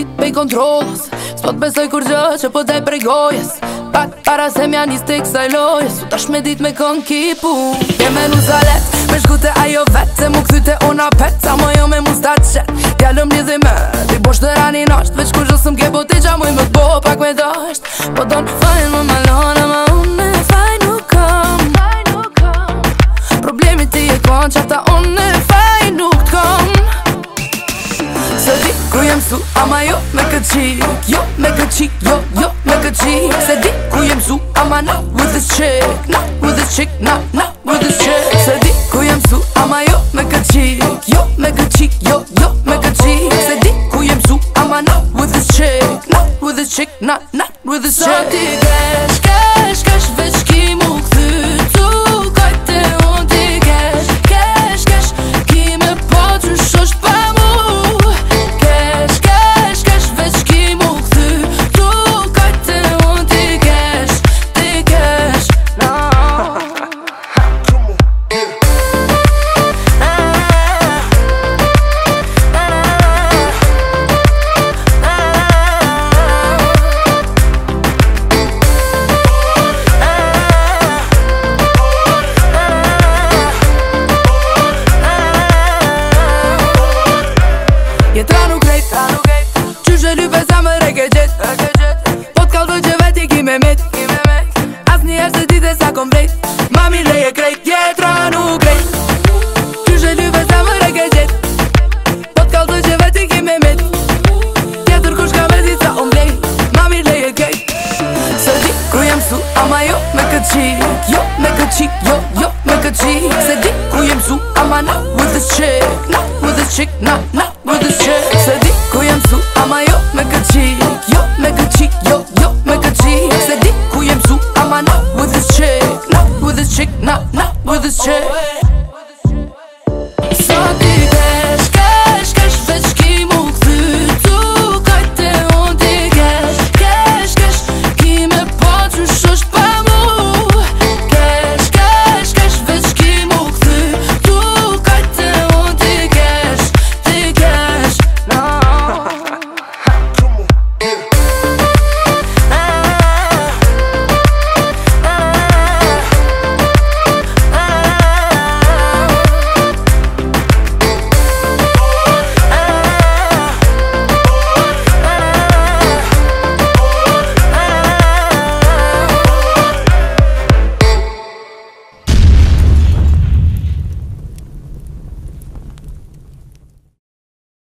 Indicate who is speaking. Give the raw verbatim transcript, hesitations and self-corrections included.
Speaker 1: dit pej kontrolës. S'po t'besoj kur gjë që po t'ej prej gojes. Pak para se m'ja nis të kësaj lojes. Su tash me dit me kon kipu. Je me nu zalet, me shkute ajo vet. Se mu këthyte ona pet, sa mo jo me mu sta qet. Djallëm lidhi me, ti bosh të rani nasht. Veç kur gjësëm ke po ti qa muj më t'bo pak me dasht. Po don fajn më malona ma unë e fajn nuk kam. Problemi ti e kon qata unë e fajn nuk t'kom. Se di ku jem su, ama jo me këtë qik. Jo me këtë qik, jo, jo me këtë qik. Se di ku jem su, ama not with this chick. Not with this chick, not, not with this chick. Se di ku jem su, ama jo me këtë qik. Jo me këtë qik, jo, jo me këtë qik. Se di ku jem su, ama not with this chick. Not with this chick, not, not with this chick.